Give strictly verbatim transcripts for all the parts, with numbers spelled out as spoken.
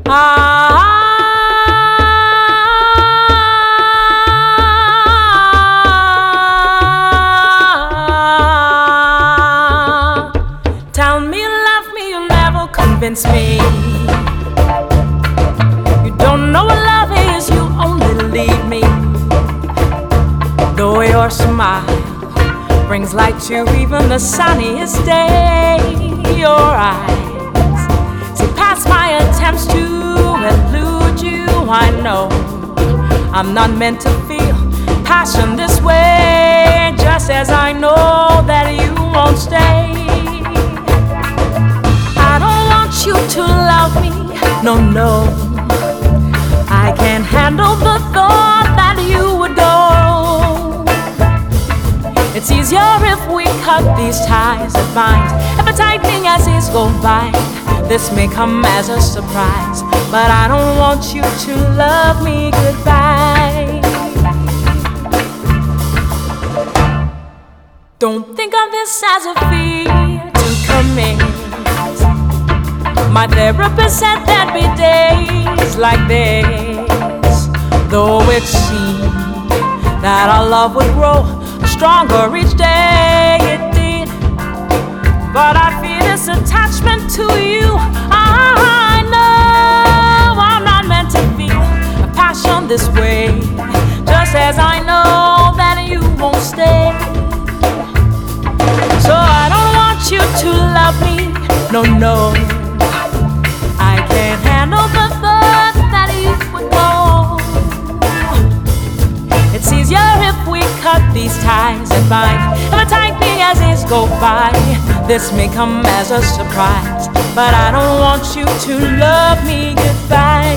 Ah, tell me you love me, you'll never convince me. You don't know what love is, you only leave me. Though your smile brings light to even the sunniest day, your eyes see past my attempts to elude you. I know I'm not meant to feel passion this way, just as I know that you won't stay. I don't want you to love me, no, no. I can't handle the thought that you would go. It's easier if we cut these ties that bind, ever tightening as years go by. This may come as a surprise, but I don't want you to love me goodbye. Don't think of this as a fear to commit. My therapist said there'd be days like this, though it seemed that our love would grow stronger each day. It did, but I feel this attachment to you. I know I'm not meant to feel a passion this way, just as I know that you won't stay. So I don't want you to love me, no, no. I can't handle the thought that you would go. It's easier if we cut these ties that bind, ever tightening as days go by. This may come as a surprise, but I don't want you to love me goodbye.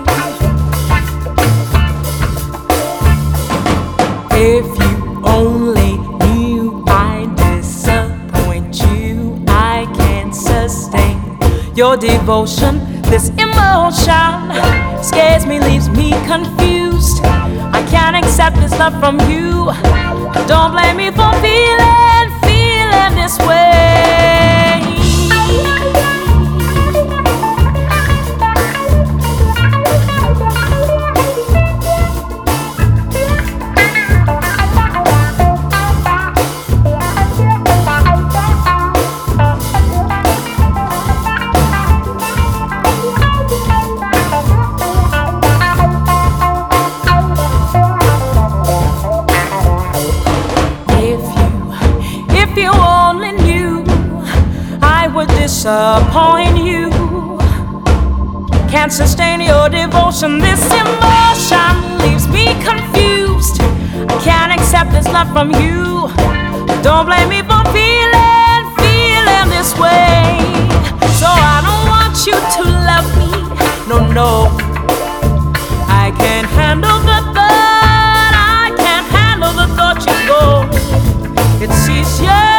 If you only knew I'd disappoint you, I can't sustain your devotion. This emotion scares me, leaves me confused. I can't accept this love from you. Don't blame me for feeling, feeling this way. Disappoint you, can't sustain your devotion. This emotion leaves me confused. I can't accept this love from you. Don't blame me for feeling, feeling this way. So I don't want you to love me, no, no. I can't handle the thought, I can't handle the thought you go. It's easier